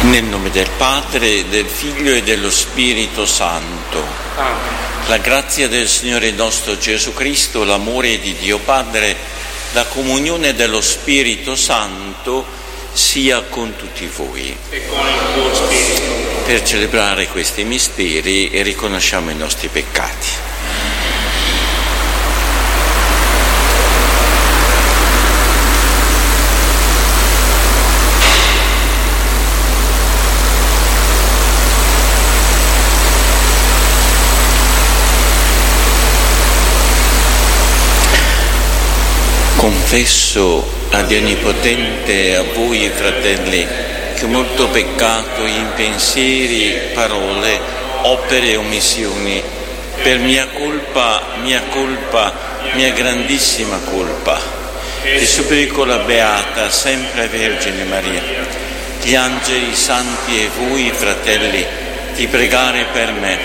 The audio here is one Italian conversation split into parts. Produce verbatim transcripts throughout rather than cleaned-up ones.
Nel nome del Padre, del Figlio e dello Spirito Santo. Amen. La grazia del Signore nostro Gesù Cristo, l'amore di Dio Padre, la comunione dello Spirito Santo sia con tutti voi. E con il tuo spirito. Per celebrare questi misteri e riconosciamo i nostri peccati. Confesso a Dio Onnipotente e a voi, fratelli, che ho molto peccato in pensieri, parole, opere e omissioni, per mia colpa, mia colpa, mia grandissima colpa. E supplico la Beata, sempre Vergine Maria, gli angeli, i santi e voi, fratelli, di pregare per me.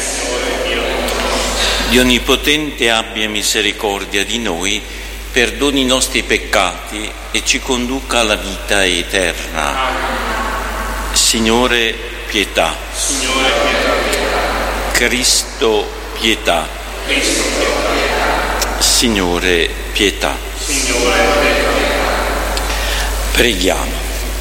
Dio Onnipotente abbia misericordia di noi, perdoni i nostri peccati e ci conduca alla vita eterna. Signore, pietà. Signore, pietà. Cristo, pietà. Cristo, pietà. Signore, pietà. Signore, pietà. Preghiamo.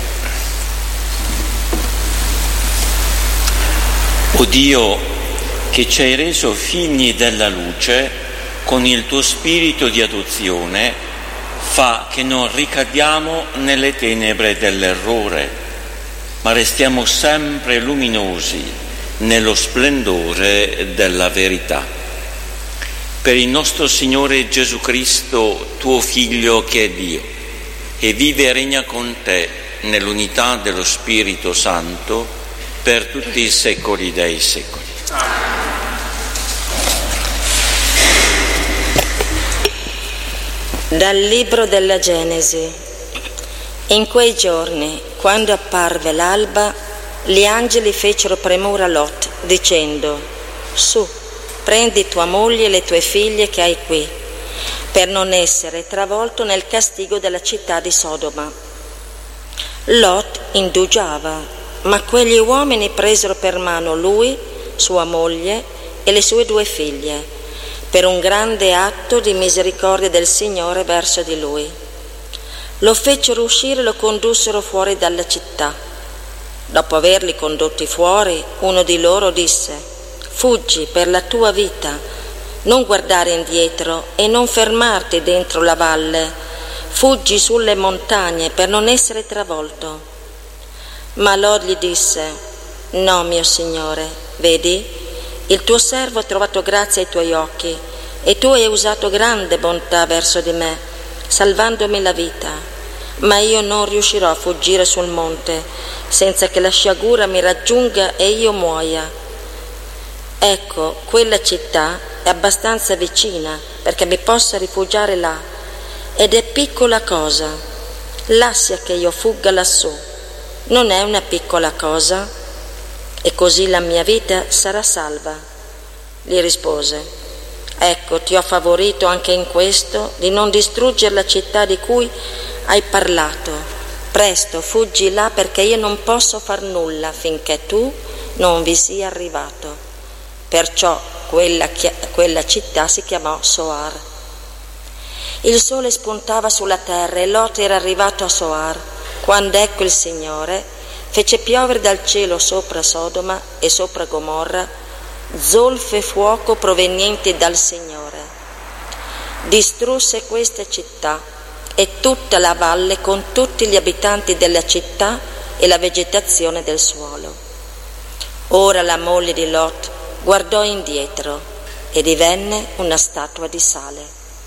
O Dio, che ci hai reso figli della luce, con il tuo spirito di adozione, fa che non ricadiamo nelle tenebre dell'errore, ma restiamo sempre luminosi nello splendore della verità. Per il nostro Signore Gesù Cristo, tuo Figlio che è Dio, e vive e regna con te nell'unità dello Spirito Santo per tutti i secoli dei secoli. Amen. Dal libro della Genesi. In quei giorni, quando apparve l'alba, gli angeli fecero premura a Lot, dicendo: su, prendi tua moglie e le tue figlie che hai qui, per non essere travolto nel castigo della città di Sodoma. Lot indugiava, ma quegli uomini presero per mano lui, sua moglie e le sue due figlie, per un grande atto di misericordia del Signore verso di lui. Lo fecero uscire e lo condussero fuori dalla città. Dopo averli condotti fuori, uno di loro disse: fuggi per la tua vita, non guardare indietro e non fermarti dentro la valle, fuggi sulle montagne per non essere travolto. Ma Lot gli disse: no, mio Signore, vedi, il tuo servo ha trovato grazia ai tuoi occhi e tu hai usato grande bontà verso di me, salvandomi la vita, ma io non riuscirò a fuggire sul monte senza che la sciagura mi raggiunga e io muoia. Ecco, quella città è abbastanza vicina perché mi possa rifugiare là, ed è piccola cosa. Lascia che io fugga lassù. Non è una piccola cosa? E così la mia vita sarà salva. Gli rispose: ecco, ti ho favorito anche in questo, di non distruggere la città di cui hai parlato. Presto, fuggi là, perché io non posso far nulla finché tu non vi sia arrivato. Perciò quella, quella città si chiamò Soar. Il sole spuntava sulla terra e Lot era arrivato a Soar, quando ecco il Signore fece piovere dal cielo sopra Sodoma e sopra Gomorra zolfo e fuoco provenienti dal Signore. Distrusse queste città e tutta la valle con tutti gli abitanti della città e la vegetazione del suolo. Ora la moglie di Lot guardò indietro e divenne una statua di sale.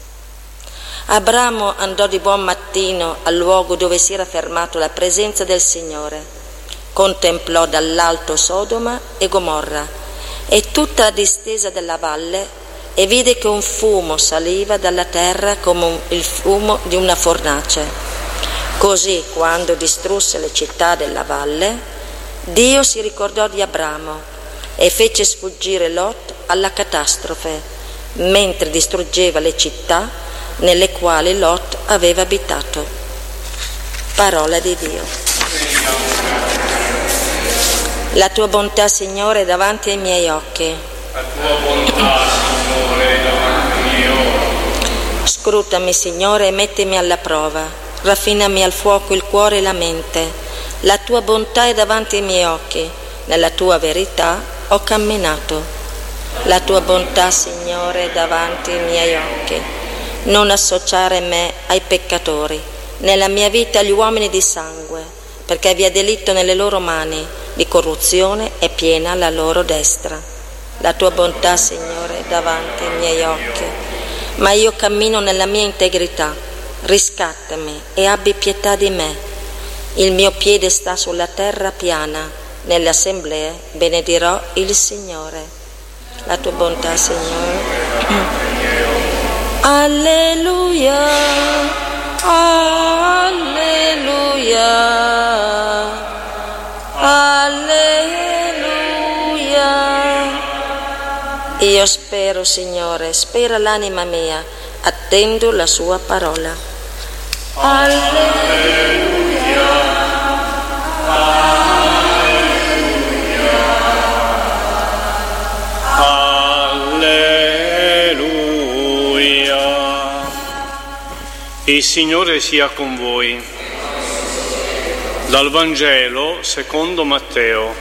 Abramo andò di buon mattino al luogo dove si era fermato la presenza del Signore. Contemplò dall'alto Sodoma e Gomorra e tutta la distesa della valle e vide che un fumo saliva dalla terra come un, il fumo di una fornace. Così, quando distrusse le città della valle, Dio si ricordò di Abramo e fece sfuggire Lot alla catastrofe, mentre distruggeva le città nelle quali Lot aveva abitato. Parola di Dio. La tua bontà, Signore, è davanti ai miei occhi. La tua bontà, Signore, è davanti ai miei occhi. Scrutami, Signore, e mettimi alla prova. Raffinami al fuoco il cuore e la mente. La tua bontà è davanti ai miei occhi. Nella tua verità ho camminato. La tua bontà, Signore, è davanti ai miei occhi. Non associare me ai peccatori, nella mia vita agli uomini di sangue, perché vi è delitto nelle loro mani, di corruzione è piena la loro destra. La tua bontà, Signore, è davanti ai miei occhi, ma io cammino nella mia integrità. Riscattami e abbi pietà di me. Il mio piede sta sulla terra piana, nelle assemblee benedirò il Signore. La tua bontà, Signore. Alleluia, alleluia, alleluia. Io spero, Signore, spera l'anima mia, attendo la sua parola. Alleluia, alleluia, alleluia. Il Signore sia con voi. Dal Vangelo secondo Matteo.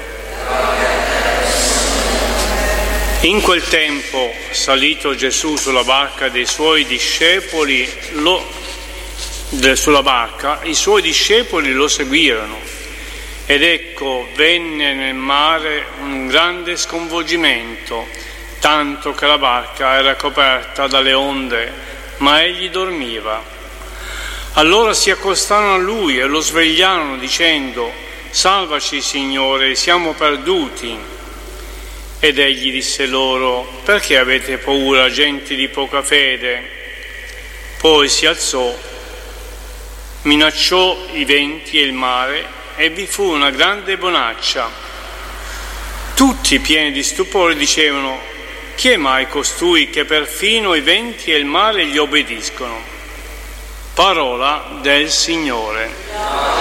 In quel tempo, salito Gesù sulla barca dei suoi discepoli, lo, de, sulla barca, i suoi discepoli lo seguirono. Ed ecco, venne nel mare un grande sconvolgimento, tanto che la barca era coperta dalle onde, ma egli dormiva. Allora si accostarono a lui e lo svegliarono dicendo: «Salvaci, Signore, siamo perduti». Ed egli disse loro: «Perché avete paura, genti di poca fede?» Poi si alzò, minacciò i venti e il mare, e vi fu una grande bonaccia. Tutti, pieni di stupore, dicevano: «Chi è mai costui che perfino i venti e il mare gli obbediscono?» Parola del Signore.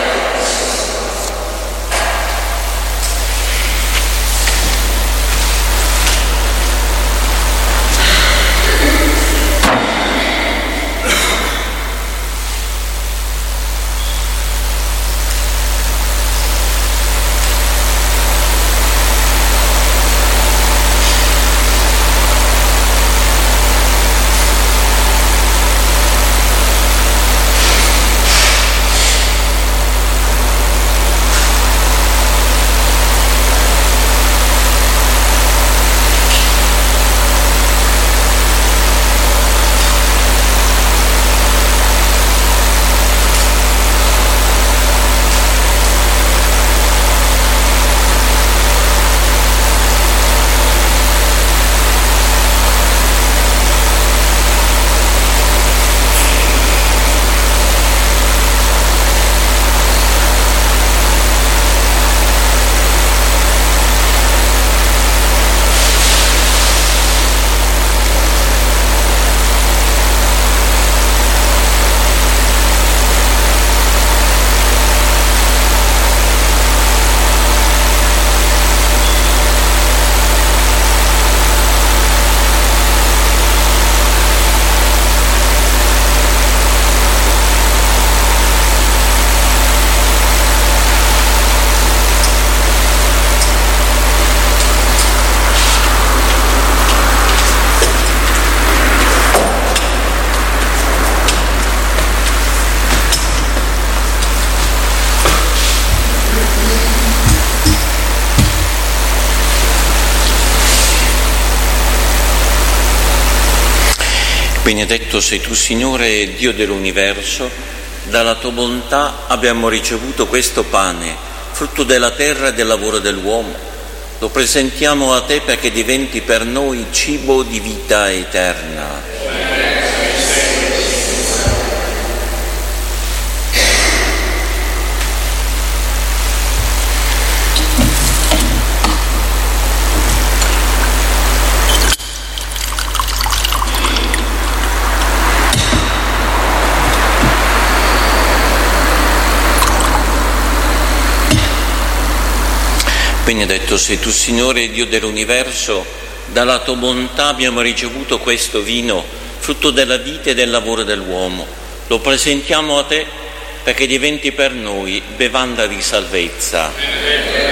Benedetto sei tu, Signore, Dio dell'universo, dalla tua bontà abbiamo ricevuto questo pane, frutto della terra e del lavoro dell'uomo. Lo presentiamo a te perché diventi per noi cibo di vita eterna. Benedetto sei tu, Signore, Dio dell'universo, dalla tua bontà abbiamo ricevuto questo vino, frutto della vita e del lavoro dell'uomo. Lo presentiamo a te perché diventi per noi bevanda di salvezza.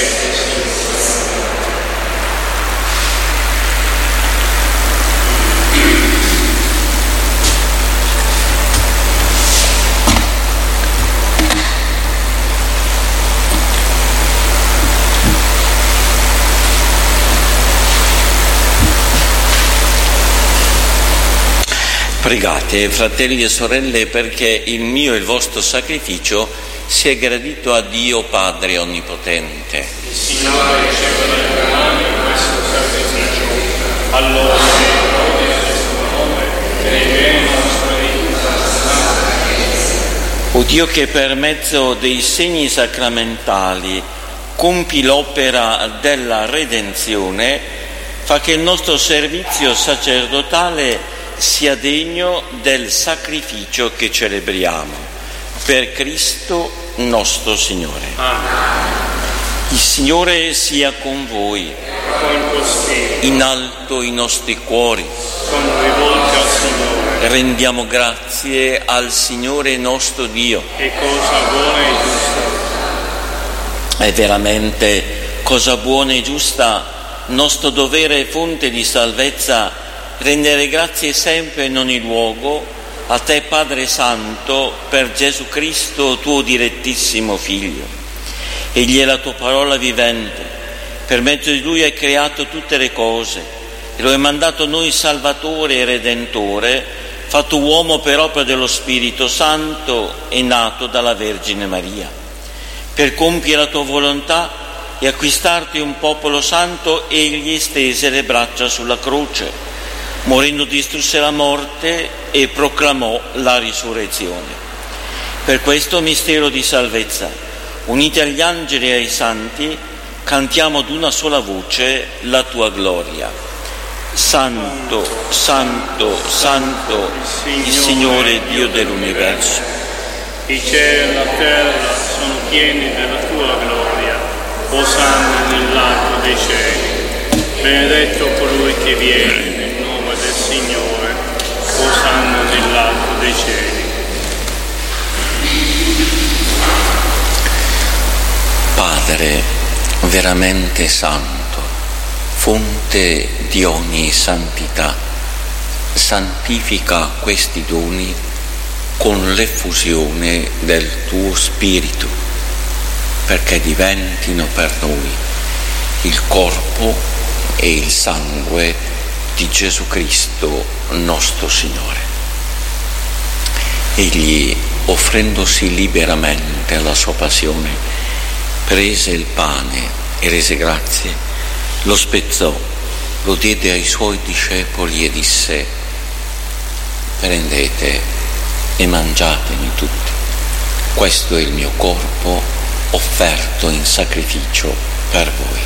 Pregate, fratelli e sorelle, perché il mio e il vostro sacrificio sia gradito a Dio Padre Onnipotente. Il Signore riceva dai tuoi mani questo sacrificio, allora lode del suo nome per il bene nostro e O Dio, che per mezzo dei segni sacramentali compi l'opera della redenzione, fa che il nostro servizio sacerdotale sia degno del sacrificio che celebriamo. Per Cristo nostro Signore. Amen. Il Signore sia con voi. Con tuo spirito. In alto i nostri cuori. Sono rivolti al Signore. Rendiamo grazie al Signore nostro Dio. È cosa buona e giusta. È veramente cosa buona e giusta, nostro dovere e fonte di salvezza, rendere grazie sempre in ogni luogo a te, Padre Santo, per Gesù Cristo, tuo direttissimo Figlio. Egli è la tua parola vivente, per mezzo di Lui hai creato tutte le cose e lo hai mandato a noi Salvatore e Redentore, fatto uomo per opera dello Spirito Santo e nato dalla Vergine Maria. Per compiere la tua volontà e acquistarti un popolo santo, egli stese le braccia sulla croce. Morendo distrusse la morte e proclamò la risurrezione. Per questo mistero di salvezza, uniti agli angeli e ai santi, cantiamo ad una sola voce la tua gloria. Santo, Santo, Santo, il Signore Dio dell'universo. I cieli e la terra sono pieni della tua gloria. Osanna nell'alto dei cieli. Benedetto colui che viene del Signore, osanna nell'alto dei cieli. Padre veramente santo, fonte di ogni santità, santifica questi doni con l'effusione del tuo Spirito, perché diventino per noi il corpo e il sangue di Gesù Cristo nostro Signore. Egli, offrendosi liberamente alla sua passione, prese il pane e rese grazie, lo spezzò, lo diede ai suoi discepoli e disse: prendete e mangiatene tutti, questo è il mio corpo offerto in sacrificio per voi.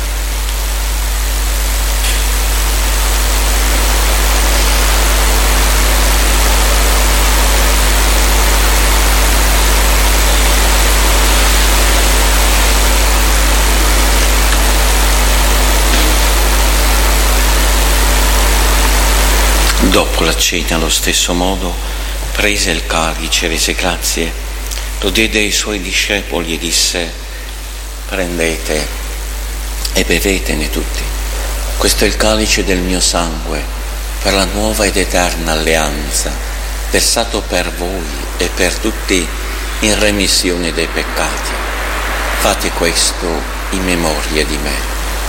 Dopo la cena, allo stesso modo, prese il calice, rese grazie, lo diede ai suoi discepoli e disse: prendete e bevetene tutti. Questo è il calice del mio sangue, per la nuova ed eterna alleanza, versato per voi e per tutti in remissione dei peccati. Fate questo in memoria di me.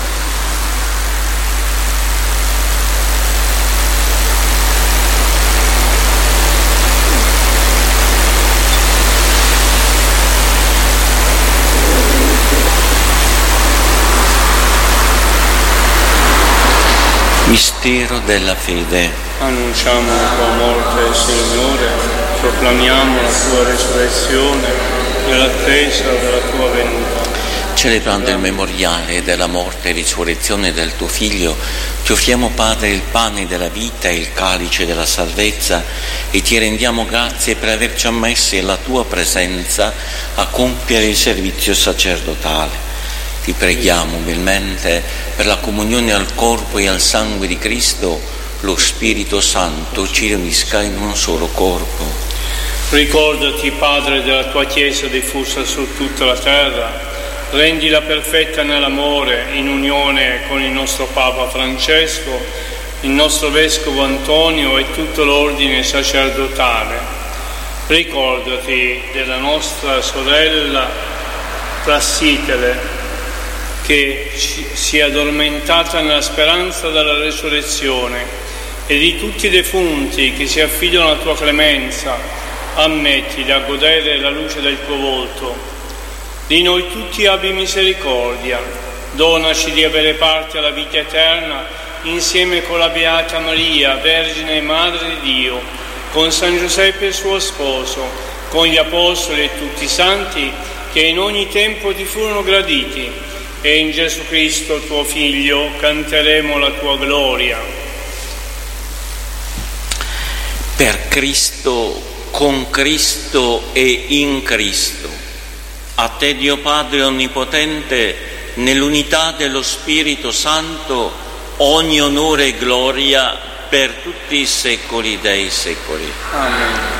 Mistero della fede. Annunciamo la tua morte, Signore, proclamiamo la tua risurrezione nell'attesa della tua venuta. Celebrando il memoriale della morte e risurrezione del tuo Figlio, ti offriamo, Padre, il pane della vita e il calice della salvezza e ti rendiamo grazie per averci ammessi alla tua presenza a compiere il servizio sacerdotale. Ti preghiamo umilmente per la comunione al corpo e al sangue di Cristo, lo Spirito Santo ci riunisca in un solo corpo. Ricordati, Padre, della tua Chiesa diffusa su tutta la terra, rendila perfetta nell'amore, in unione con il nostro Papa Francesco, il nostro Vescovo Antonio e tutto l'ordine sacerdotale. Ricordati della nostra sorella Prassitele, che si è addormentata nella speranza della resurrezione, e di tutti i defunti che si affidano alla tua clemenza. Ammettili a godere la luce del tuo volto. Di noi tutti abbi misericordia. Donaci di avere parte alla vita eterna insieme con la Beata Maria, Vergine e Madre di Dio, con San Giuseppe suo sposo, con gli Apostoli e tutti i Santi che in ogni tempo ti furono graditi. E in Gesù Cristo, tuo Figlio, canteremo la tua gloria. Per Cristo, con Cristo e in Cristo, a te Dio Padre Onnipotente, nell'unità dello Spirito Santo, ogni onore e gloria per tutti i secoli dei secoli. Amen.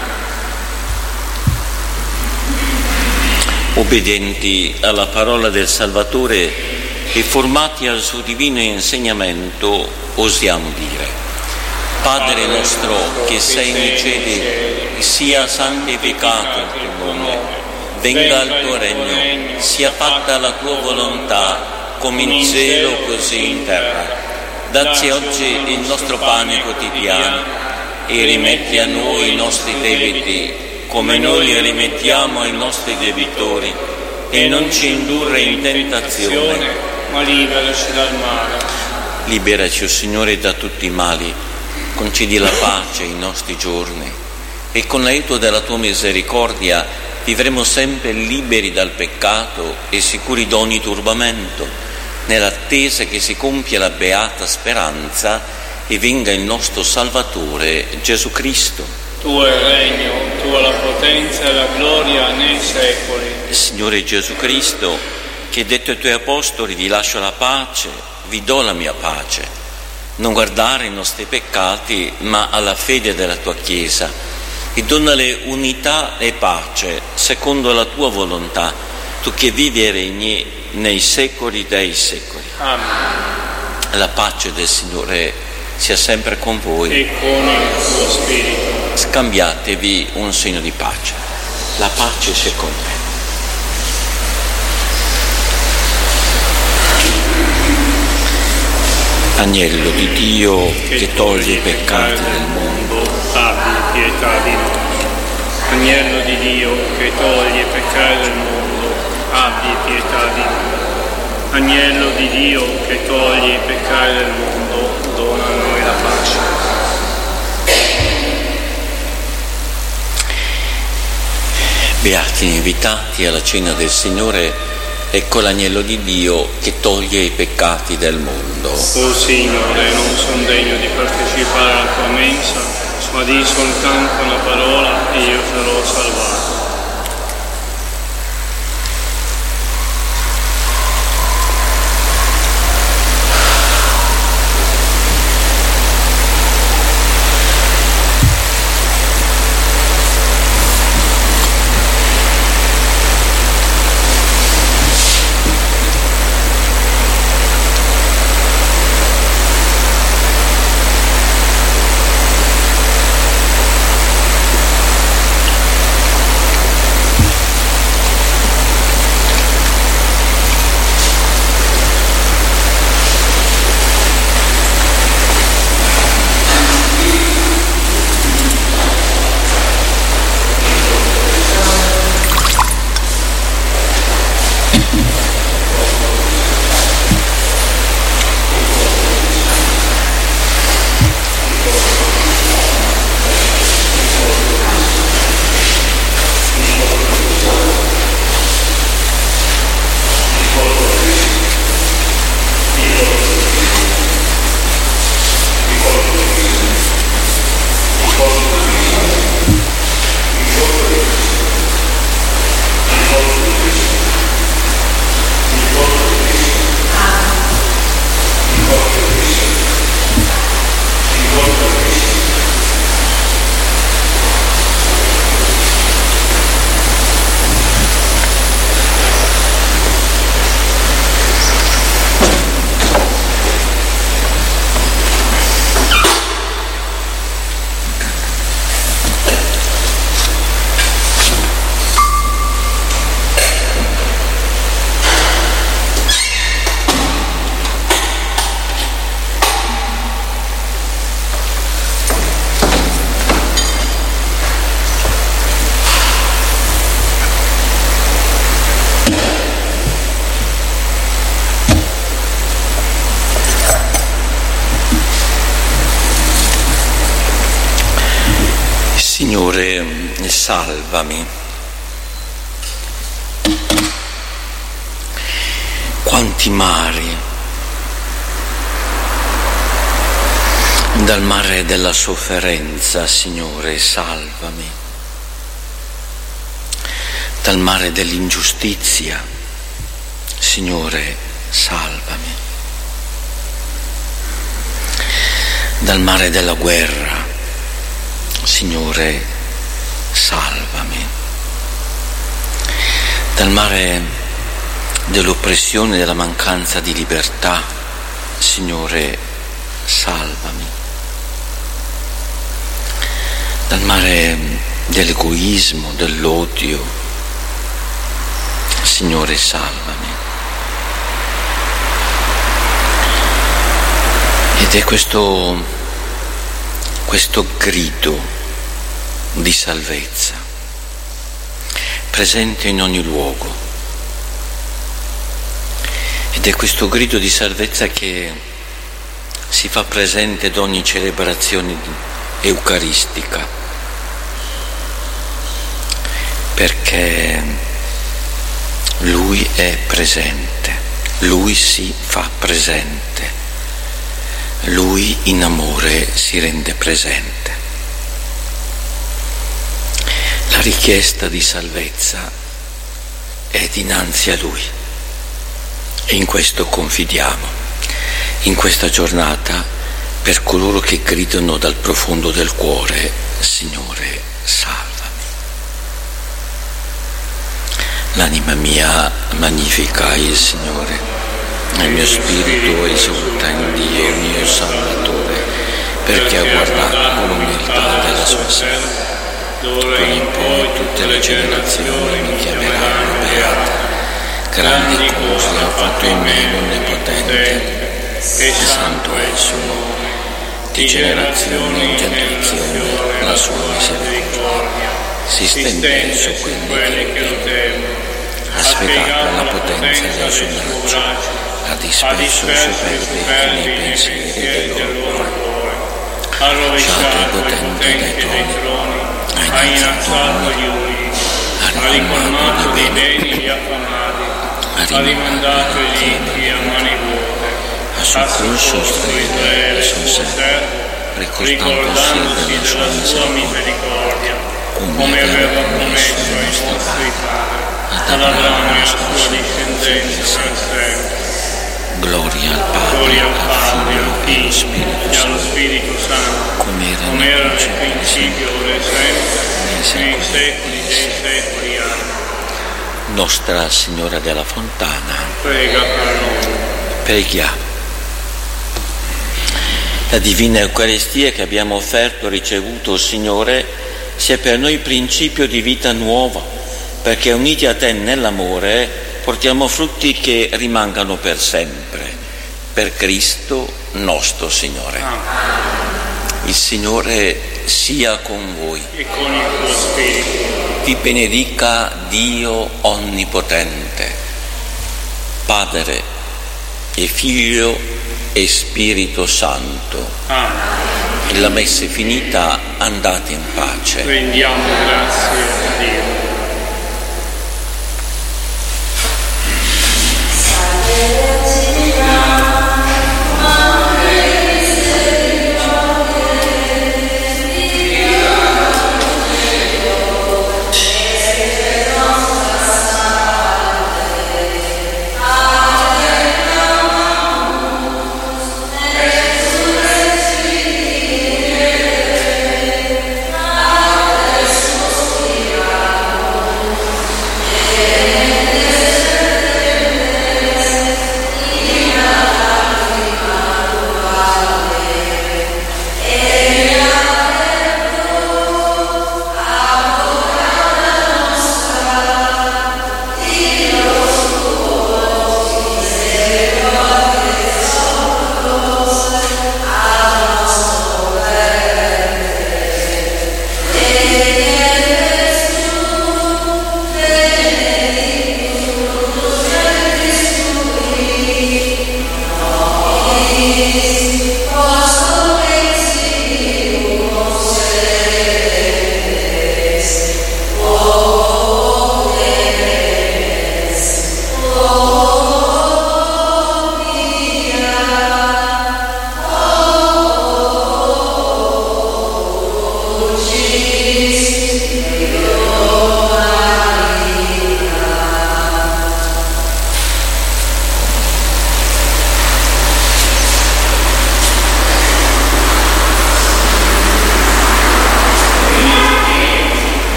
Obbedienti alla parola del Salvatore e formati al suo divino insegnamento, osiamo dire: Padre nostro che sei nei cieli, sia santificato il tuo nome, venga il tuo regno, sia fatta la tua volontà, come in cielo così in terra. Dacci oggi il nostro pane quotidiano e rimetti a noi i nostri debiti, come noi li rimettiamo ai nostri debitori, e non ci indurre in tentazione, ma liberaci dal male. Liberaci, o Signore, da tutti i mali, concedi la pace ai nostri giorni, e con l'aiuto della tua misericordia vivremo sempre liberi dal peccato e sicuri da ogni turbamento, nell'attesa che si compia la beata speranza e venga il nostro Salvatore Gesù Cristo. Tuo è il regno, tua la potenza e la gloria nei secoli. Signore Gesù Cristo, che hai detto ai tuoi apostoli: vi lascio la pace, vi do la mia pace. Non guardare i nostri peccati, ma alla fede della tua Chiesa, e donale unità e pace secondo la tua volontà, tu che vivi e regni nei secoli dei secoli. Amen. La pace del Signore sia sempre con voi. E con il tuo spirito. Scambiatevi un segno di pace. La pace sia con te. Agnello di Dio che toglie i peccati del mondo, abbi pietà di noi. Agnello di Dio che toglie i peccati del mondo, abbi pietà di noi. Agnello di Dio che toglie i peccati del mondo, dona a noi la pace. Beati invitati alla cena del Signore, ecco l'agnello di Dio che toglie i peccati del mondo. O Signore, non sono degno di partecipare alla tua mensa, ma di soltanto una parola e io sarò salvato. salvami. Quanti mari, dal mare della sofferenza, Signore, salvami, dal mare dell'ingiustizia, Signore, salvami, dal mare della guerra, Signore, salvami, dal mare dell'oppressione e della mancanza di libertà, Signore, salvami, dal mare dell'egoismo, dell'odio, Signore, salvami. Ed è questo, questo grido di salvezza presente in ogni luogo. Ed è questo grido di salvezza che si fa presente ad ogni celebrazione eucaristica, perché Lui è presente, Lui si fa presente, Lui in amore si rende presente. La richiesta di salvezza è dinanzi a Lui e in questo confidiamo, in questa giornata, per coloro che gridano dal profondo del cuore: Signore, salvami. L'anima mia magnifica il Signore, il mio spirito esulta in Dio, il mio Salvatore, perché ha guardato con l'umiltà della sua serva. D'ora in poi tutte le generazioni mi chiameranno beata. Grandi cose ha fatto in me l'Onnipotente, e santo è il suo nome. Di generazione in generazione la sua misericordia si stende su quelli che lo temono. Ha spiegato la potenza del suo braccio, ha disperso i superbi nei pensieri del loro cuore. Ha rovesciato i potenti dai troni, ha innalzato gli umili, ha ricolmato di beni gli affamati, ha rimandato gli inchi a mani vuote, ha soccorso Israele, il suo servo, ricordandosi della sua misericordia, come aveva promesso ai nostri padri, ad Abramo e alla sua discendenza per sempre. Gloria al Padre, al Figlio e allo Spirito Santo, come era nel principio, ora e sempre, nei secoli dei secoli. Amen. Nostra Signora della Fontana, prega per noi. Preghiamo. La divina Eucaristia che abbiamo offerto e ricevuto, Signore, sia per noi principio di vita nuova, perché uniti a Te nell'amore portiamo frutti che rimangano per sempre, per Cristo nostro Signore. Il Signore sia con voi. E con il tuo spirito. Vi benedica Dio Onnipotente, Padre e Figlio e Spirito Santo. Amen. La messa è finita, andate in pace. Rendiamo grazie.